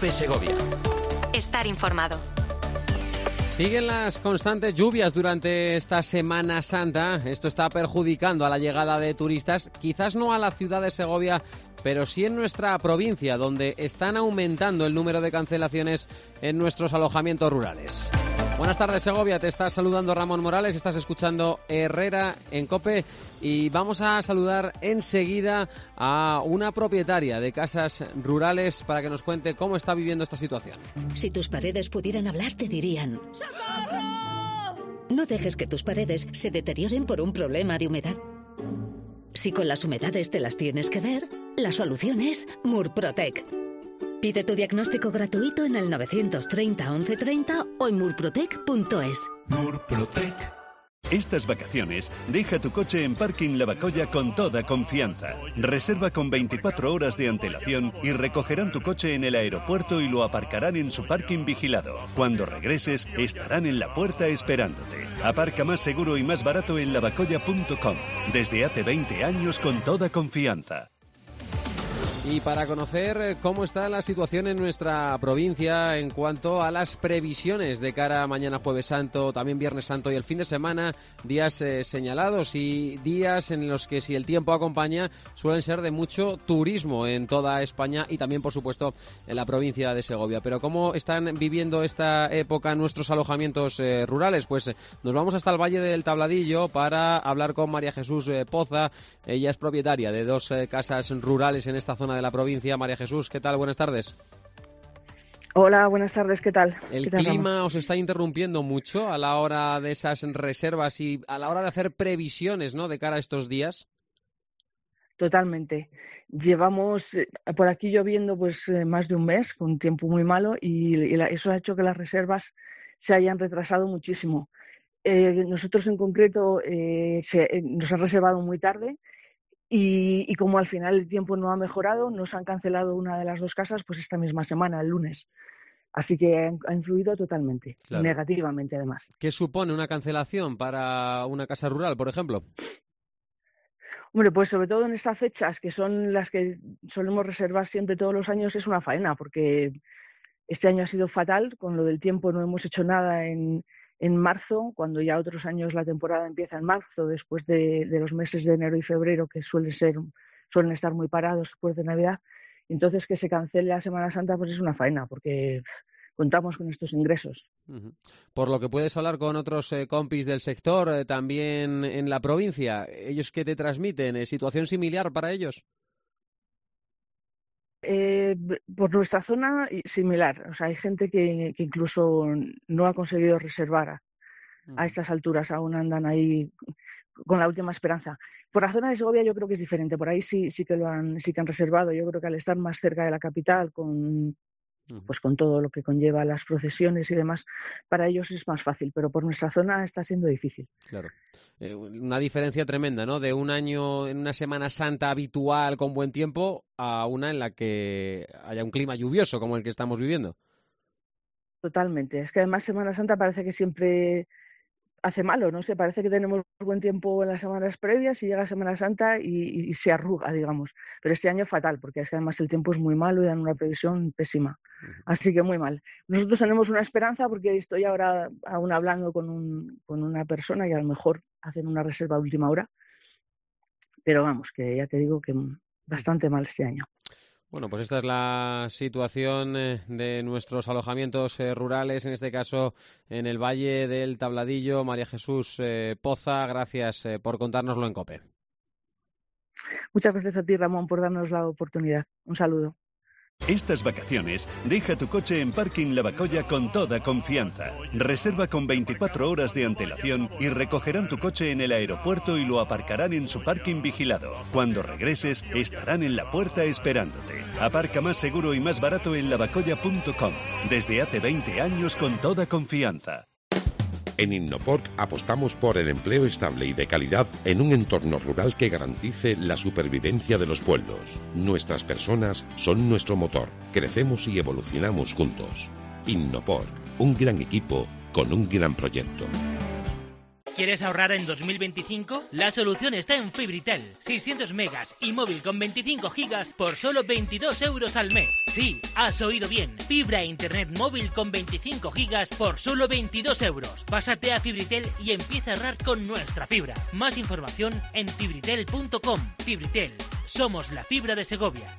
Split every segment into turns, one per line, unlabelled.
COPE Segovia.
Estar informado.
Siguen las constantes lluvias durante esta Semana Santa. Esto está perjudicando a la llegada de turistas, quizás no a la ciudad de Segovia, pero sí en nuestra provincia, donde están aumentando el número de cancelaciones en nuestros alojamientos rurales. Buenas tardes, Segovia. Te está saludando Ramón Morales. Estás escuchando Herrera en COPE y vamos a saludar enseguida a una propietaria de casas rurales para que nos cuente cómo está viviendo esta situación.
Si tus paredes pudieran hablar, te dirían: ¡socorro! No dejes que tus paredes se deterioren por un problema de humedad. Si con las humedades te las tienes que ver, la solución es Murprotec. Pide tu diagnóstico gratuito en el 930 1130 o en murprotec.es.
Murprotec. Estas vacaciones, deja tu coche en Parking Lavacolla con toda confianza. Reserva con 24 horas de antelación y recogerán tu coche en el aeropuerto y lo aparcarán en su parking vigilado. Cuando regreses, estarán en la puerta esperándote. Aparca más seguro y más barato en lavacolla.com. Desde hace 20 años con toda confianza.
Y para conocer cómo está la situación en nuestra provincia en cuanto a las previsiones de cara a mañana Jueves Santo, también Viernes Santo y el fin de semana, días señalados y días en los que, si el tiempo acompaña, suelen ser de mucho turismo en toda España y también, por supuesto, en la provincia de Segovia. Pero ¿cómo están viviendo esta época nuestros alojamientos rurales? Pues nos vamos hasta el Valle del Tabladillo para hablar con María Jesús Poza. Ella es propietaria de dos casas rurales en esta zona de la provincia. María Jesús, ¿qué tal? Buenas tardes.
Hola, buenas tardes, ¿qué tal?
¿El clima os está interrumpiendo mucho a la hora de esas reservas y a la hora de hacer previsiones, ¿no?, de cara a estos días?
Totalmente. Llevamos por aquí lloviendo pues más de un mes, con un tiempo muy malo, y eso ha hecho que las reservas se hayan retrasado muchísimo. Nosotros en concreto nos han reservado muy tarde. Y como al final el tiempo no ha mejorado, nos han cancelado una de las dos casas pues esta misma semana, el lunes. Así que ha influido totalmente, claro. Negativamente además.
¿Qué supone una cancelación para una casa rural, por ejemplo?
Hombre, pues sobre todo en estas fechas, que son las que solemos reservar siempre todos los años, es una faena, porque este año ha sido fatal. Con lo del tiempo no hemos hecho nada en marzo, cuando ya otros años la temporada empieza en marzo, después de los meses de enero y febrero, que suelen estar muy parados después de Navidad. Entonces, que se cancele la Semana Santa pues es una faena, porque contamos con estos ingresos.
Uh-huh. Por lo que puedes hablar con otros compis del sector, también en la provincia, ¿ellos qué te transmiten? ¿Situación similar para ellos?
Por nuestra zona, similar. O sea, hay gente que incluso no ha conseguido reservar a estas alturas, aún andan ahí con la última esperanza. Por la zona de Segovia yo creo que es diferente. Por ahí sí que han reservado. Yo creo que al estar más cerca de la capital, pues con todo lo que conlleva las procesiones y demás, para ellos es más fácil, pero por nuestra zona está siendo difícil.
Claro. Una diferencia tremenda, ¿no? De un año en una Semana Santa habitual con buen tiempo a una en la que haya un clima lluvioso como el que estamos viviendo.
Totalmente. Es que además Semana Santa parece que siempre hace malo, no sé, parece que tenemos buen tiempo en las semanas previas y llega Semana Santa y se arruga, digamos. Pero este año fatal, porque es que además el tiempo es muy malo y dan una previsión pésima. Así que muy mal. Nosotros tenemos una esperanza, porque estoy ahora aún hablando con una persona y a lo mejor hacen una reserva a última hora. Pero vamos, que ya te digo que bastante mal este año.
Bueno, pues esta es la situación de nuestros alojamientos rurales, en este caso en el Valle del Tabladillo. María Jesús Poza, gracias por contárnoslo en COPE.
Muchas gracias a ti, Ramón, por darnos la oportunidad. Un saludo.
Estas vacaciones, deja tu coche en Parking Lavacolla con toda confianza. Reserva con 24 horas de antelación y recogerán tu coche en el aeropuerto y lo aparcarán en su parking vigilado. Cuando regreses, estarán en la puerta esperándote. Aparca más seguro y más barato en lavacolla.com. Desde hace 20 años con toda confianza.
En Innoporc apostamos por el empleo estable y de calidad en un entorno rural que garantice la supervivencia de los pueblos. Nuestras personas son nuestro motor. Crecemos y evolucionamos juntos. Innoporc, un gran equipo con un gran proyecto.
¿Quieres ahorrar en 2025? La solución está en Fibritel. 600 megas y móvil con 25 gigas por solo 22 euros al mes. Sí, has oído bien. Fibra e internet móvil con 25 gigas por solo 22 euros. Pásate a Fibritel y empieza a ahorrar con nuestra fibra. Más información en fibritel.com. Fibritel. Somos la fibra de Segovia.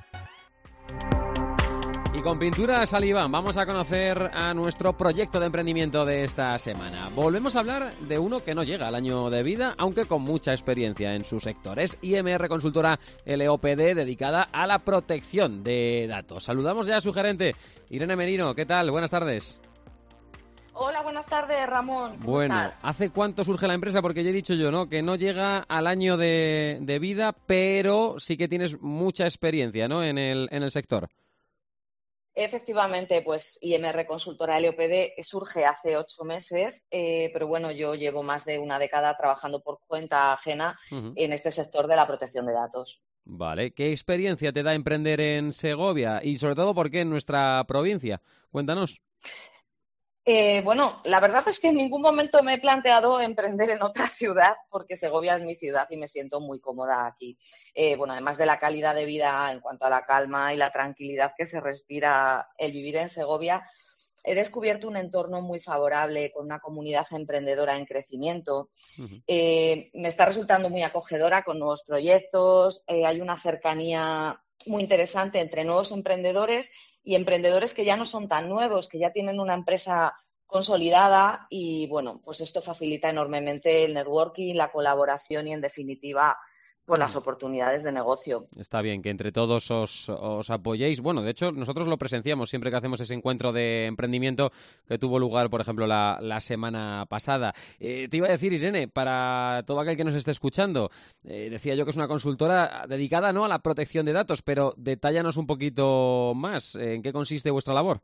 Y con Pinturas Saliván vamos a conocer a nuestro proyecto de emprendimiento de esta semana. Volvemos a hablar de uno que no llega al año de vida, aunque con mucha experiencia en su sector. Es IMR Consultora LOPD, dedicada a la protección de datos. Saludamos ya a su gerente, Irene Merino. ¿Qué tal? Buenas tardes.
Hola, buenas tardes, Ramón. ¿Cómo
bueno,
estás?
¿Hace cuánto surge la empresa? Porque ya he dicho yo, ¿no?, que no llega al año de vida, pero sí que tienes mucha experiencia, ¿no?, en el sector.
Efectivamente, pues IMR Consultora LOPD surge hace 8 meses, pero bueno, yo llevo más de una década trabajando por cuenta ajena en este sector de la protección de datos.
Vale, ¿qué experiencia te da emprender en Segovia? Y sobre todo, ¿por qué en nuestra provincia? Cuéntanos.
Bueno, la verdad es que en ningún momento me he planteado emprender en otra ciudad, porque Segovia es mi ciudad y me siento muy cómoda aquí. Bueno, además de la calidad de vida en cuanto a la calma y la tranquilidad que se respira el vivir en Segovia, he descubierto un entorno muy favorable con una comunidad emprendedora en crecimiento. Me está resultando muy acogedora con nuevos proyectos, hay una cercanía muy interesante entre nuevos emprendedores y emprendedores que ya no son tan nuevos, que ya tienen una empresa consolidada y, bueno, pues esto facilita enormemente el networking, la colaboración y, en definitiva, pues las oportunidades de negocio.
Está bien que entre todos os apoyéis. Bueno, de hecho, nosotros lo presenciamos siempre que hacemos ese encuentro de emprendimiento que tuvo lugar, por ejemplo, la semana pasada. Te iba a decir, Irene, para todo aquel que nos esté escuchando, decía yo que es una consultora dedicada, ¿no?, a la protección de datos, pero detállanos un poquito más. ¿En qué consiste vuestra labor?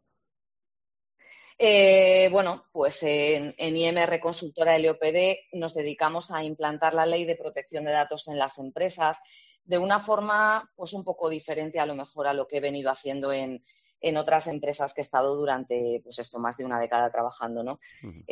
Bueno, pues en IMR Consultora LOPD nos dedicamos a implantar la ley de protección de datos en las empresas de una forma pues un poco diferente a lo mejor a lo que he venido haciendo en otras empresas que he estado durante pues esto más de una década trabajando, ¿no?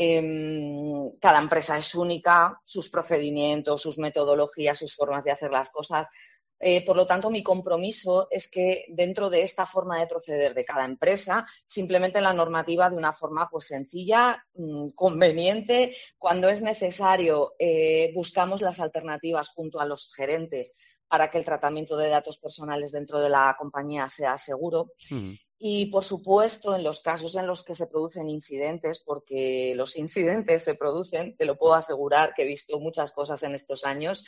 Cada empresa es única, sus procedimientos, sus metodologías, sus formas de hacer las cosas. Por lo tanto, mi compromiso es que dentro de esta forma de proceder de cada empresa, simplemente la normativa de una forma pues sencilla, conveniente. Cuando es necesario, buscamos las alternativas junto a los gerentes para que el tratamiento de datos personales dentro de la compañía sea seguro. Y, por supuesto, en los casos en los que se producen incidentes, porque los incidentes se producen, te lo puedo asegurar, que he visto muchas cosas en estos años,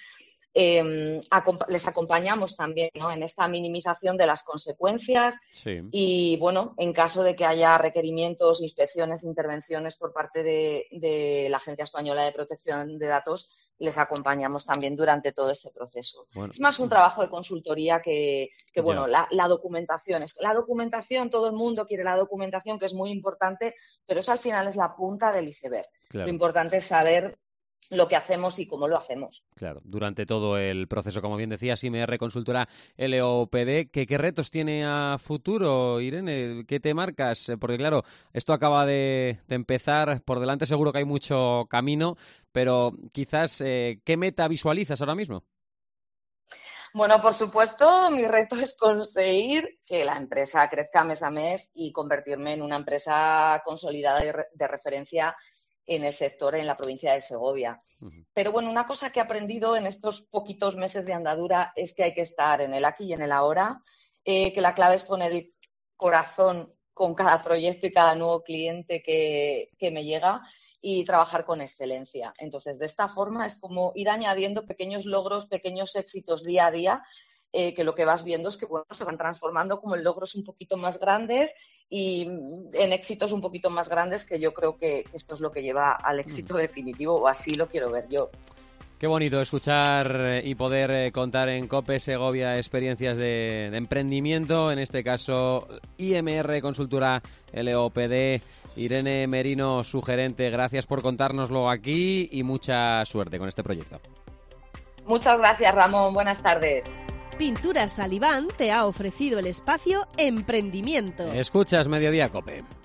les acompañamos también, ¿no?, en esta minimización de las consecuencias. Sí. Y, bueno, en caso de que haya requerimientos, inspecciones, intervenciones por parte de la Agencia Española de Protección de Datos, les acompañamos también durante todo ese proceso. Bueno, es más un trabajo de consultoría que bueno, la documentación. La documentación, todo el mundo quiere la documentación, que es muy importante, pero eso al final es la punta del iceberg. Claro. Lo importante es saber lo que hacemos y cómo lo hacemos.
Claro, durante todo el proceso, como bien decías, IMR Consultora LOPD. ¿Qué retos tiene a futuro, Irene? ¿Qué te marcas? Porque claro, esto acaba de empezar, por delante seguro que hay mucho camino, pero quizás, ¿qué meta visualizas ahora mismo?
Bueno, por supuesto, mi reto es conseguir que la empresa crezca mes a mes y convertirme en una empresa consolidada de referencia en el sector en la provincia de Segovia. Pero bueno, una cosa que he aprendido en estos poquitos meses de andadura es que hay que estar en el aquí y en el ahora, que la clave es poner el corazón con cada proyecto y cada nuevo cliente que me llega y trabajar con excelencia. Entonces, de esta forma es como ir añadiendo pequeños logros, pequeños éxitos día a día, que lo que vas viendo es que bueno, se van transformando como en logros un poquito más grandes y en éxitos un poquito más grandes, que yo creo que esto es lo que lleva al éxito definitivo, o así lo quiero ver yo.
Qué bonito escuchar y poder contar en COPE Segovia experiencias de emprendimiento, en este caso IMR Consultora LOPD. Irene Merino, su gerente, gracias por contárnoslo aquí y mucha suerte con este proyecto.
Muchas gracias, Ramón. Buenas tardes.
Pinturas Saliván te ha ofrecido el espacio Emprendimiento.
Escuchas Mediodía COPE.